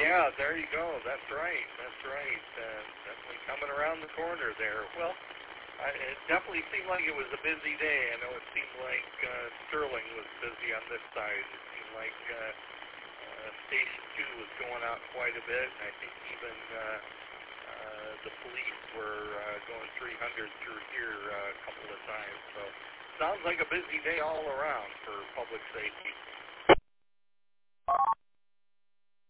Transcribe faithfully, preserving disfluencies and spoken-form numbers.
Yeah, there you go. That's right. That's right. Uh, definitely coming around the corner there. Well, I, it definitely seemed like it was a busy day. I know it seemed like uh, Sterling was busy on this side. It seemed like uh, uh, Station two was going out quite a bit, and I think even uh, uh, the police were uh, going three hundred through here uh, a couple of times. So sounds like a busy day all around for public safety.